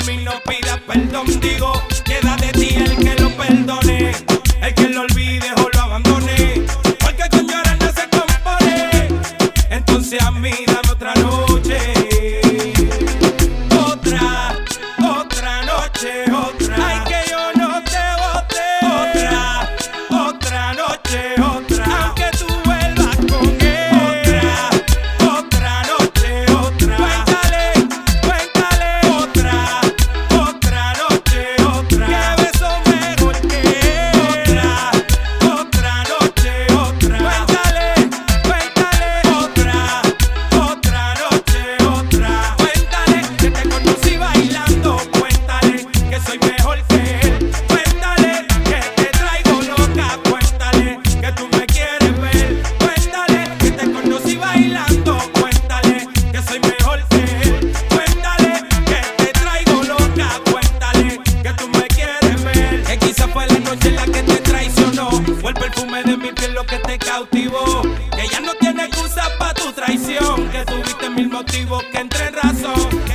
mí no pidas perdón. Digo, queda de ti el que lo perdone, el que lo olvide o lo abandone, porque con llorar no se compone. Entonces a mí dame otra noche, otra noche, otra. Ay, que yo no te bote. Otra noche, otra. Aunque tú vuelvas con él. Otra noche, otra. Cuéntale. Otra noche, otra. Que beso mejor que él. Otra noche, otra. Cuéntale. Otra noche, otra. Cuéntale que te conocí bailando. Cuéntale que soy mejor que él. Cuéntale que te traigo loca. Cuéntale que tú me quieres ver. Cuéntale que te conocí bailando. Cuéntale que soy mejor que él. Cuéntale que te traigo loca. Cuéntale que tú me quieres ver. Que quizá fue la noche en la que te traicionó, o el perfume de mi piel lo que te cautivó. Que ya no tiene excusa pa' tu traición, que tuviste mil motivos que entre en razón.